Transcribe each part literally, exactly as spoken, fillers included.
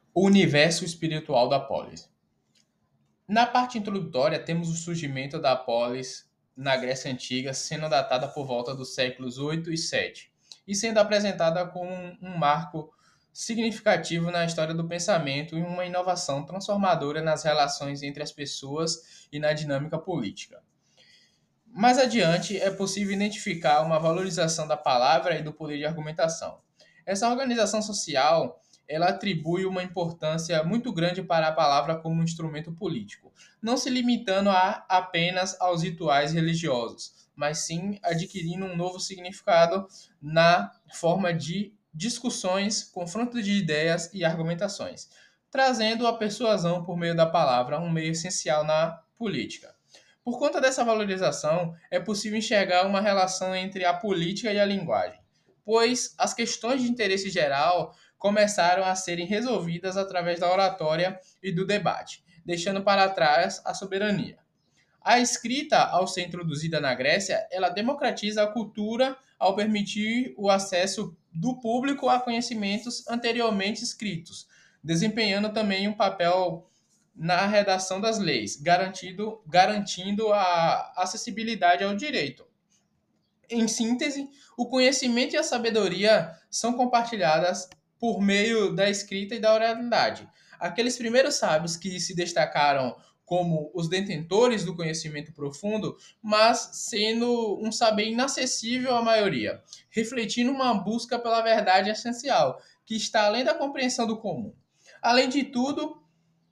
O universo espiritual da polis. Na parte introdutória, temos o surgimento da polis na Grécia Antiga, sendo datada por volta dos séculos oito e sete, e sendo apresentada como um um marco significativo na história do pensamento e uma inovação transformadora nas relações entre as pessoas e na dinâmica política. Mais adiante, é possível identificar uma valorização da palavra e do poder de argumentação. Essa organização social, ela atribui uma importância muito grande para a palavra como um instrumento político, não se limitando a, apenas aos rituais religiosos, mas sim adquirindo um novo significado na forma de discussões, confronto de ideias e argumentações, trazendo a persuasão por meio da palavra, um meio essencial na política. Por conta dessa valorização, é possível enxergar uma relação entre a política e a linguagem, pois as questões de interesse geral começaram a serem resolvidas através da oratória e do debate, deixando para trás a soberania. A escrita, ao ser introduzida na Grécia, ela democratiza a cultura ao permitir o acesso do público a conhecimentos anteriormente escritos, desempenhando também um papel na redação das leis, garantindo, garantindo a acessibilidade ao direito. Em síntese, o conhecimento e a sabedoria são compartilhadas por meio da escrita e da oralidade. Aqueles primeiros sábios que se destacaram como os detentores do conhecimento profundo, mas sendo um saber inacessível à maioria, refletindo uma busca pela verdade essencial, que está além da compreensão do comum. Além de tudo,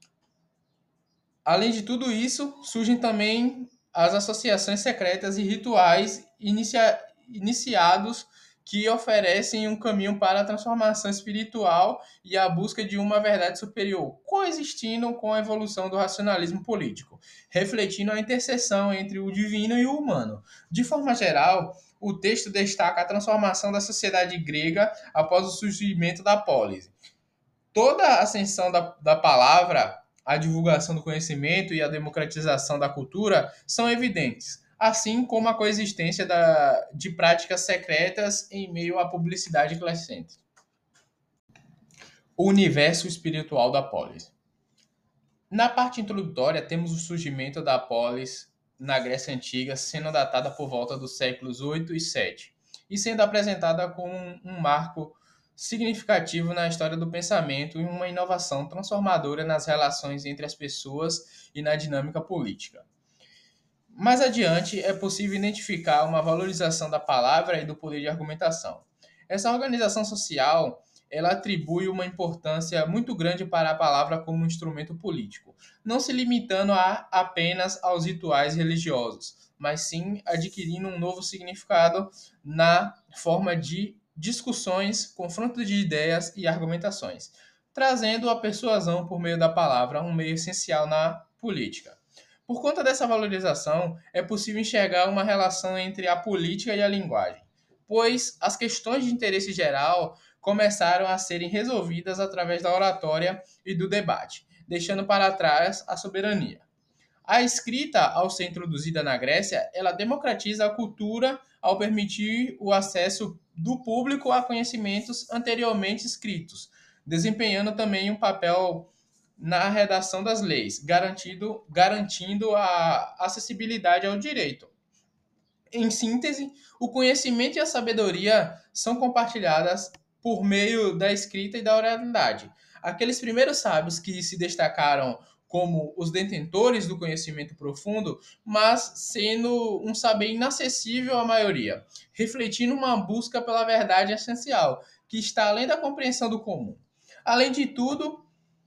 Além de tudo isso, surgem também as associações secretas e rituais inicia- iniciados que oferecem um caminho para a transformação espiritual e a busca de uma verdade superior, coexistindo com a evolução do racionalismo político, refletindo a interseção entre o divino e o humano. De forma geral, o texto destaca a transformação da sociedade grega após o surgimento da polis. Toda a ascensão da, da palavra, a divulgação do conhecimento e a democratização da cultura são evidentes, assim como a coexistência da, de práticas secretas em meio à publicidade crescente. O universo espiritual da polis. Na parte introdutória, temos o surgimento da polis na Grécia Antiga, sendo datada por volta dos séculos oito e sete, e sendo apresentada como um, um marco significativo na história do pensamento e uma inovação transformadora nas relações entre as pessoas e na dinâmica política. Mais adiante, é possível identificar uma valorização da palavra e do poder de argumentação. Essa organização social, ela atribui uma importância muito grande para a palavra como um instrumento político, não se limitando a, apenas aos rituais religiosos, mas sim adquirindo um novo significado na forma de discussões, confronto de ideias e argumentações, trazendo a persuasão por meio da palavra, um meio essencial na política. Por conta dessa valorização, é possível enxergar uma relação entre a política e a linguagem, pois as questões de interesse geral começaram a serem resolvidas através da oratória e do debate, deixando para trás a soberania. A escrita, ao ser introduzida na Grécia, ela democratiza a cultura ao permitir o acesso do público a conhecimentos anteriormente escritos, desempenhando também um papel na redação das leis, garantindo, garantindo a acessibilidade ao direito. Em síntese, o conhecimento e a sabedoria são compartilhadas por meio da escrita e da oralidade. Aqueles primeiros sábios que se destacaram como os detentores do conhecimento profundo, mas sendo um saber inacessível à maioria, refletindo uma busca pela verdade essencial, que está além da compreensão do comum. Além de tudo,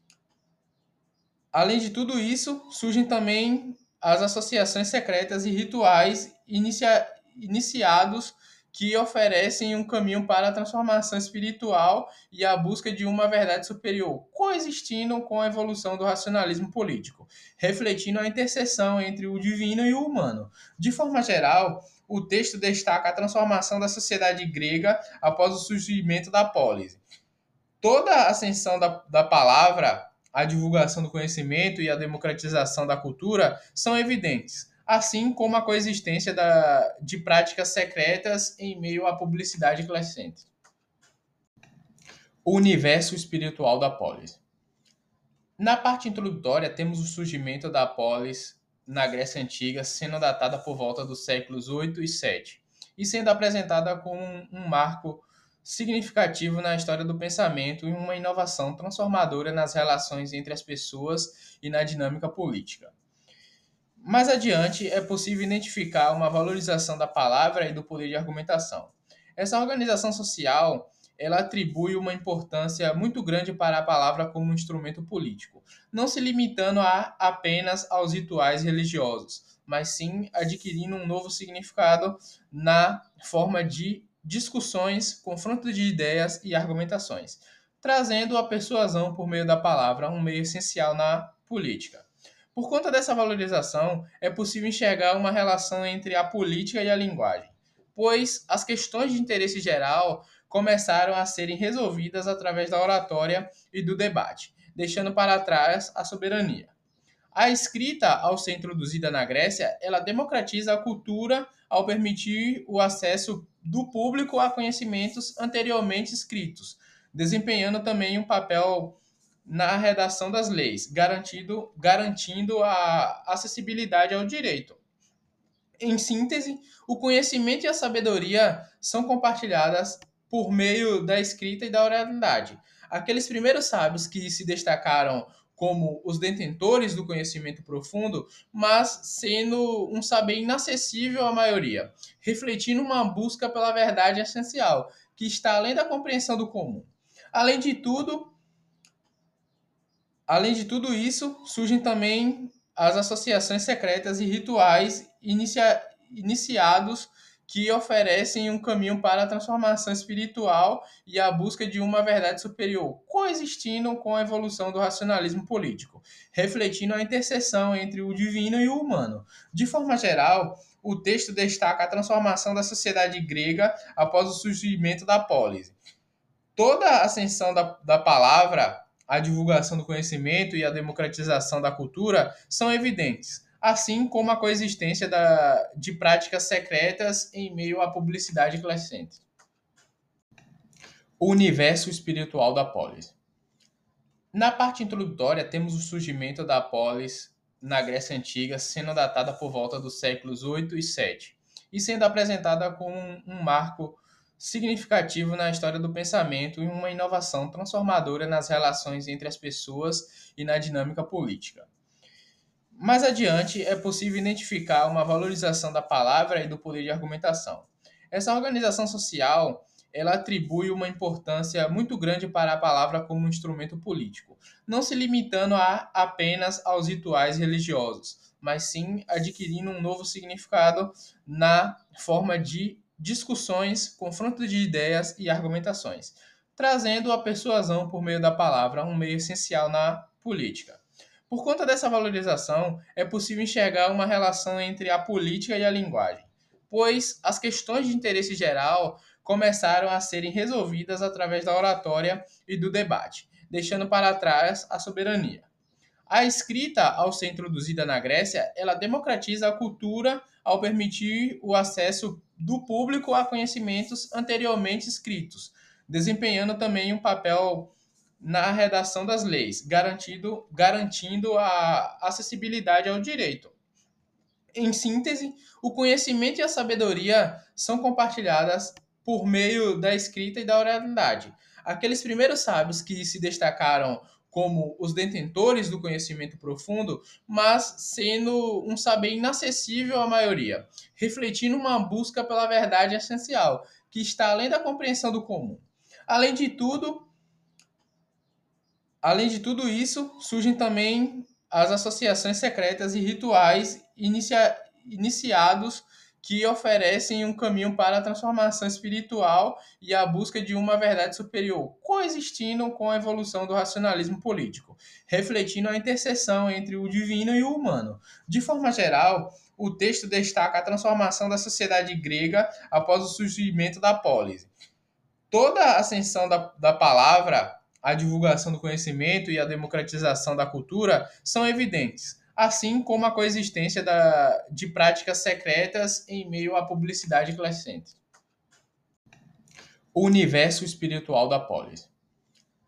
Além de tudo isso, surgem também as associações secretas e rituais inicia- iniciados que oferecem um caminho para a transformação espiritual e a busca de uma verdade superior, coexistindo com a evolução do racionalismo político, refletindo a interseção entre o divino e o humano. De forma geral, o texto destaca a transformação da sociedade grega após o surgimento da polis. Toda a ascensão da, da palavra, a divulgação do conhecimento e a democratização da cultura são evidentes, assim como a coexistência da, de práticas secretas em meio à publicidade crescente. O universo espiritual da polis. Na parte introdutória, temos o surgimento da polis na Grécia Antiga, sendo datada por volta dos séculos oito e sete, e sendo apresentada como um um marco significativo na história do pensamento e uma inovação transformadora nas relações entre as pessoas e na dinâmica política. Mais adiante, é possível identificar uma valorização da palavra e do poder de argumentação. Essa organização social, ela atribui uma importância muito grande para a palavra como instrumento político, não se limitando a apenas aos rituais religiosos, mas sim adquirindo um novo significado na forma de discussões, confronto de ideias e argumentações, trazendo a persuasão por meio da palavra, um meio essencial na política. Por conta dessa valorização, é possível enxergar uma relação entre a política e a linguagem, pois as questões de interesse geral começaram a serem resolvidas através da oratória e do debate, deixando para trás a soberania. A escrita, ao ser introduzida na Grécia, ela democratiza a cultura ao permitir o acesso do público a conhecimentos anteriormente escritos, desempenhando também um papel na redação das leis, garantindo, garantindo a acessibilidade ao direito. Em síntese, o conhecimento e a sabedoria são compartilhadas por meio da escrita e da oralidade. Aqueles primeiros sábios que se destacaram como os detentores do conhecimento profundo, mas sendo um saber inacessível à maioria, refletindo uma busca pela verdade essencial, que está além da compreensão do comum. Além de tudo, Além de tudo isso, surgem também as associações secretas e rituais inicia- iniciados que oferecem um caminho para a transformação espiritual e a busca de uma verdade superior, coexistindo com a evolução do racionalismo político, refletindo a interseção entre o divino e o humano. De forma geral, o texto destaca a transformação da sociedade grega após o surgimento da polis. Toda a ascensão da, da palavra, a divulgação do conhecimento e a democratização da cultura são evidentes, assim como a coexistência da, de práticas secretas em meio à publicidade crescente. O universo espiritual da polis. Na parte introdutória, temos o surgimento da polis na Grécia Antiga, sendo datada por volta dos séculos oito e sete, e sendo apresentada como um, um marco significativo na história do pensamento e uma inovação transformadora nas relações entre as pessoas e na dinâmica política. Mais adiante, é possível identificar uma valorização da palavra e do poder de argumentação. Essa organização social, ela atribui uma importância muito grande para a palavra como instrumento político, não se limitando a apenas aos rituais religiosos, mas sim adquirindo um novo significado na forma de discussões, confronto de ideias e argumentações, trazendo a persuasão por meio da palavra, um meio essencial na política. Por conta dessa valorização, é possível enxergar uma relação entre a política e a linguagem, pois as questões de interesse geral começaram a serem resolvidas através da oratória e do debate, deixando para trás a soberania. A escrita, ao ser introduzida na Grécia, ela democratiza a cultura ao permitir o acesso do público a conhecimentos anteriormente escritos, desempenhando também um papel na redação das leis, garantindo, garantindo a acessibilidade ao direito. Em síntese, o conhecimento e a sabedoria são compartilhadas por meio da escrita e da oralidade. Aqueles primeiros sábios que se destacaram como os detentores do conhecimento profundo, mas sendo um saber inacessível à maioria, refletindo uma busca pela verdade essencial, que está além da compreensão do comum. Além de tudo, Além de tudo isso, surgem também as associações secretas e rituais inicia- iniciados que oferecem um caminho para a transformação espiritual e a busca de uma verdade superior, coexistindo com a evolução do racionalismo político, refletindo a interseção entre o divino e o humano. De forma geral, o texto destaca a transformação da sociedade grega após o surgimento da polis. Toda a ascensão da, da palavra, a divulgação do conhecimento e a democratização da cultura são evidentes, assim como a coexistência da, de práticas secretas em meio à publicidade crescente. O universo espiritual da polis.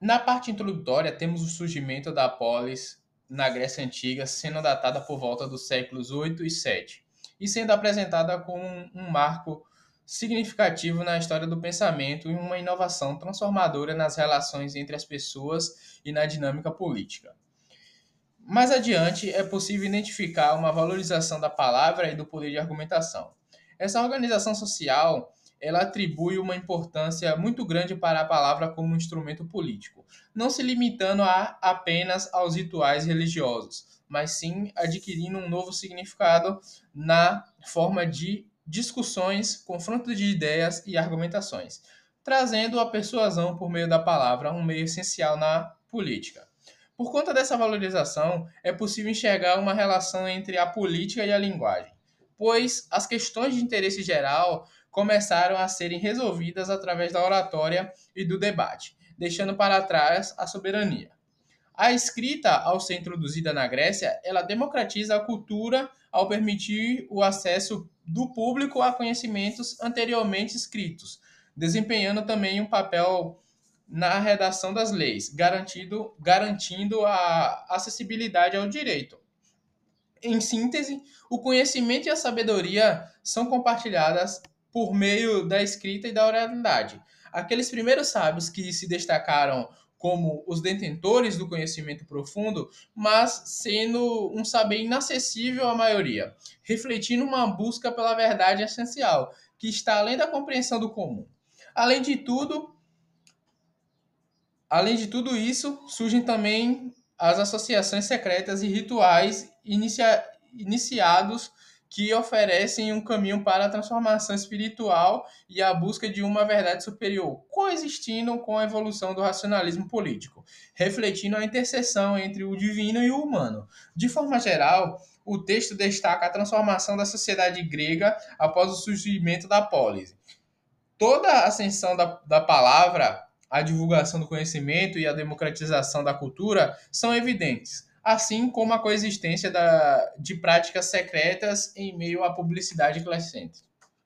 Na parte introdutória, temos o surgimento da polis na Grécia Antiga, sendo datada por volta dos séculos oito e sete, e sendo apresentada como um um marco significativo na história do pensamento e uma inovação transformadora nas relações entre as pessoas e na dinâmica política. Mais adiante, é possível identificar uma valorização da palavra e do poder de argumentação. Essa organização social, ela atribui uma importância muito grande para a palavra como instrumento político, não se limitando a apenas aos rituais religiosos, mas sim adquirindo um novo significado na forma de discussões, confronto de ideias e argumentações, trazendo a persuasão por meio da palavra, um meio essencial na política. Por conta dessa valorização, é possível enxergar uma relação entre a política e a linguagem, pois as questões de interesse geral começaram a serem resolvidas através da oratória e do debate, deixando para trás a soberania. A escrita, ao ser introduzida na Grécia, ela democratiza a cultura ao permitir o acesso do público a conhecimentos anteriormente escritos, desempenhando também um papel na redação das leis, garantindo, garantindo a acessibilidade ao direito. Em síntese, o conhecimento e a sabedoria são compartilhadas por meio da escrita e da oralidade. Aqueles primeiros sábios que se destacaram como os detentores do conhecimento profundo, mas sendo um saber inacessível à maioria, refletindo uma busca pela verdade essencial, que está além da compreensão do comum. Além de tudo, Além de tudo isso, surgem também as associações secretas e rituais inicia- iniciados que oferecem um caminho para a transformação espiritual e a busca de uma verdade superior, coexistindo com a evolução do racionalismo político, refletindo a interseção entre o divino e o humano. De forma geral, o texto destaca a transformação da sociedade grega após o surgimento da polis. Toda a ascensão da, da palavra, a divulgação do conhecimento e a democratização da cultura são evidentes, assim como a coexistência da, de práticas secretas em meio à publicidade crescente.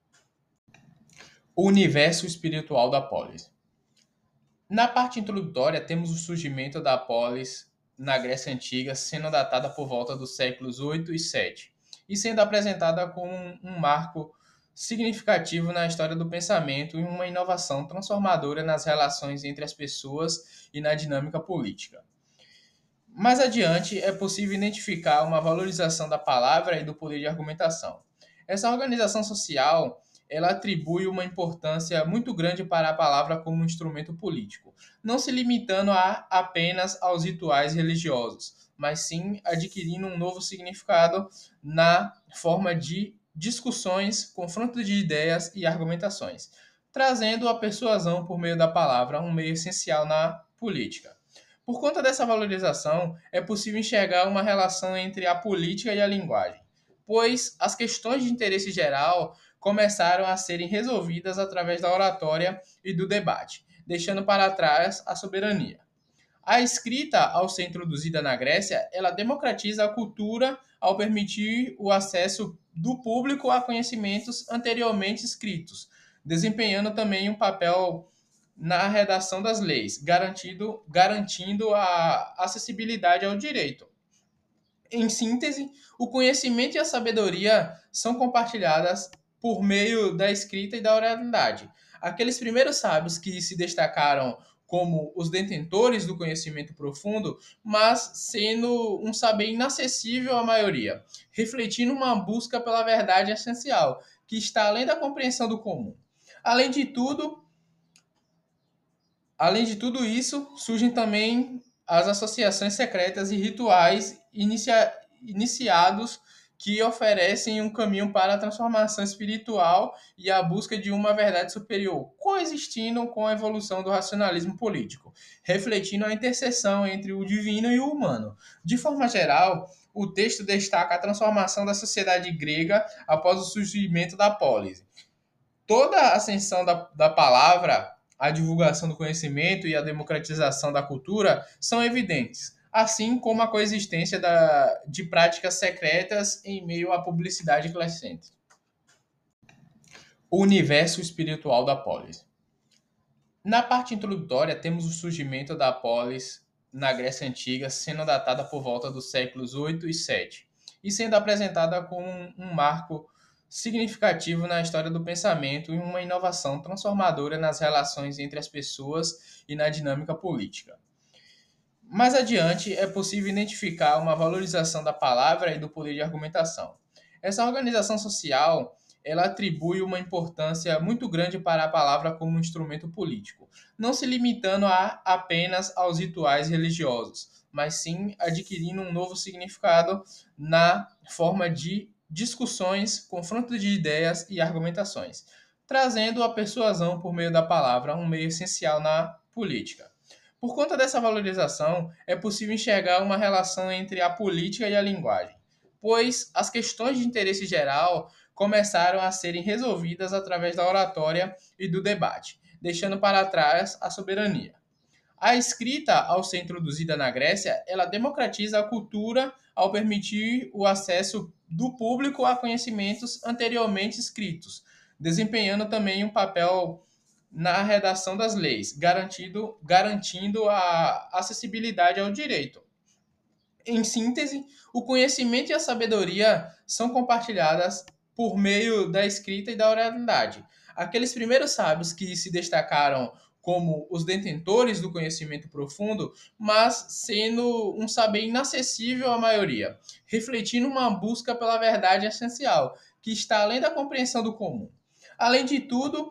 O universo espiritual da polis. Na parte introdutória, temos o surgimento da polis na Grécia Antiga, sendo datada por volta dos séculos oito e sete, e sendo apresentada como um, um marco significativo na história do pensamento e uma inovação transformadora nas relações entre as pessoas e na dinâmica política. Mais adiante, é possível identificar uma valorização da palavra e do poder de argumentação. Essa organização social, ela atribui uma importância muito grande para a palavra como instrumento político, não se limitando a apenas aos rituais religiosos, mas sim adquirindo um novo significado na forma de discussões, confronto de ideias e argumentações, trazendo a persuasão por meio da palavra, um meio essencial na política. Por conta dessa valorização, é possível enxergar uma relação entre a política e a linguagem, pois as questões de interesse geral começaram a serem resolvidas através da oratória e do debate, deixando para trás a soberania. A escrita, ao ser introduzida na Grécia, ela democratiza a cultura ao permitir o acesso do público a conhecimentos anteriormente escritos, desempenhando também um papel na redação das leis, garantindo, garantindo a acessibilidade ao direito. Em síntese, o conhecimento e a sabedoria são compartilhadas por meio da escrita e da oralidade. Aqueles primeiros sábios que se destacaram como os detentores do conhecimento profundo, mas sendo um saber inacessível à maioria, refletindo uma busca pela verdade essencial, que está além da compreensão do comum. Além de tudo, Além de tudo isso, surgem também as associações secretas e rituais inicia- iniciados que oferecem um caminho para a transformação espiritual e a busca de uma verdade superior, coexistindo com a evolução do racionalismo político, refletindo a interseção entre o divino e o humano. De forma geral, o texto destaca a transformação da sociedade grega após o surgimento da polis. Toda a ascensão da, da palavra, a divulgação do conhecimento e a democratização da cultura são evidentes, assim como a coexistência da, de práticas secretas em meio à publicidade crescente. O universo espiritual da polis. Na parte introdutória, temos o surgimento da polis na Grécia Antiga, sendo datada por volta dos séculos oito e sete, e sendo apresentada como um um marco significativo na história do pensamento e uma inovação transformadora nas relações entre as pessoas e na dinâmica política. Mais adiante, é possível identificar uma valorização da palavra e do poder de argumentação. Essa organização social, ela atribui uma importância muito grande para a palavra como instrumento político, não se limitando a apenas aos rituais religiosos, mas sim adquirindo um novo significado na forma de discussões, confronto de ideias e argumentações, trazendo a persuasão por meio da palavra, um meio essencial na política. Por conta dessa valorização, é possível enxergar uma relação entre a política e a linguagem, pois as questões de interesse geral começaram a serem resolvidas através da oratória e do debate, deixando para trás a soberania. A escrita, ao ser introduzida na Grécia, ela democratiza a cultura ao permitir o acesso do público a conhecimentos anteriormente escritos, desempenhando também um papel na redação das leis, garantindo, garantindo a acessibilidade ao direito. Em síntese, o conhecimento e a sabedoria são compartilhadas por meio da escrita e da oralidade. Aqueles primeiros sábios que se destacaram como os detentores do conhecimento profundo, mas sendo um saber inacessível à maioria, refletindo uma busca pela verdade essencial, que está além da compreensão do comum. Além de tudo,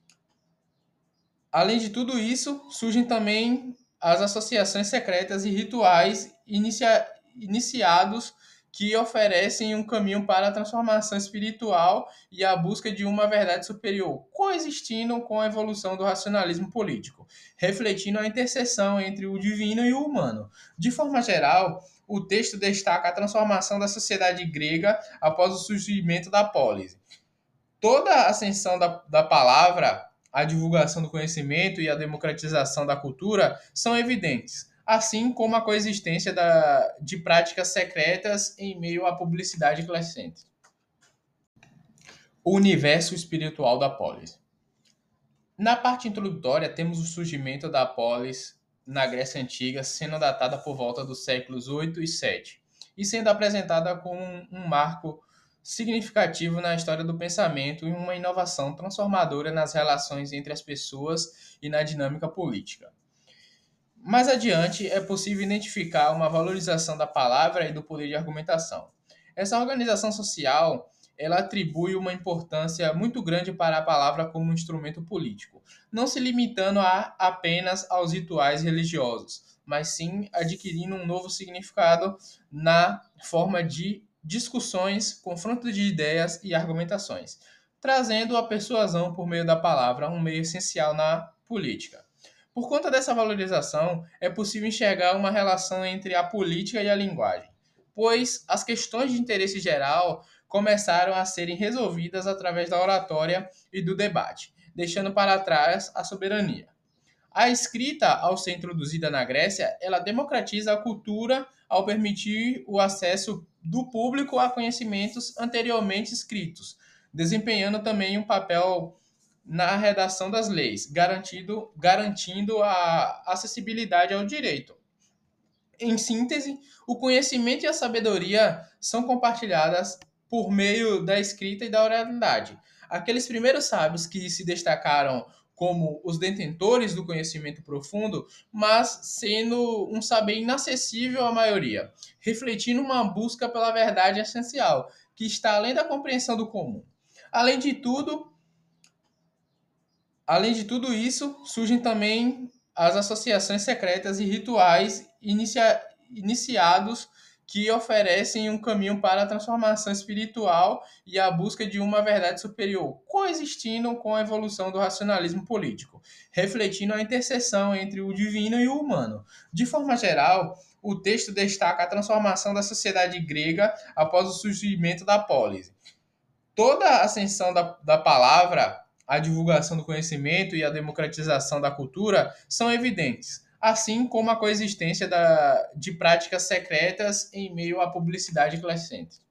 Além de tudo isso, surgem também as associações secretas e rituais inicia- iniciados que oferecem um caminho para a transformação espiritual e a busca de uma verdade superior, coexistindo com a evolução do racionalismo político, refletindo a interseção entre o divino e o humano. De forma geral, o texto destaca a transformação da sociedade grega após o surgimento da polis. Toda a ascensão da, da palavra, a divulgação do conhecimento e a democratização da cultura são evidentes, assim como a coexistência da, de práticas secretas em meio à publicidade crescente. O universo espiritual da polis. Na parte introdutória, temos o surgimento da polis na Grécia Antiga, sendo datada por volta dos séculos oito e sete, e sendo apresentada como um, um marco significativo na história do pensamento e uma inovação transformadora nas relações entre as pessoas e na dinâmica política. Mais adiante, é possível identificar uma valorização da palavra e do poder de argumentação. Essa organização social, ela atribui uma importância muito grande para a palavra como instrumento político, não se limitando a apenas aos rituais religiosos, mas sim adquirindo um novo significado na forma de discussões, confronto de ideias e argumentações, trazendo a persuasão por meio da palavra, um meio essencial na política. Por conta dessa valorização, é possível enxergar uma relação entre a política e a linguagem, pois as questões de interesse geral começaram a serem resolvidas através da oratória e do debate, deixando para trás a soberania. A escrita, ao ser introduzida na Grécia, ela democratiza a cultura ao permitir o acesso do público a conhecimentos anteriormente escritos, desempenhando também um papel na redação das leis, garantindo, garantindo a acessibilidade ao direito. Em síntese, o conhecimento e a sabedoria são compartilhadas por meio da escrita e da oralidade. Aqueles primeiros sábios que se destacaram como os detentores do conhecimento profundo, mas sendo um saber inacessível à maioria, refletindo uma busca pela verdade essencial, que está além da compreensão do comum. Além de tudo, Além de tudo isso, surgem também as associações secretas e rituais inicia- iniciados que oferecem um caminho para a transformação espiritual e a busca de uma verdade superior, coexistindo com a evolução do racionalismo político, refletindo a interseção entre o divino e o humano. De forma geral, o texto destaca a transformação da sociedade grega após o surgimento da polis. Toda a ascensão da, da palavra, a divulgação do conhecimento e a democratização da cultura são evidentes, assim como a coexistência da, de práticas secretas em meio à publicidade crescente.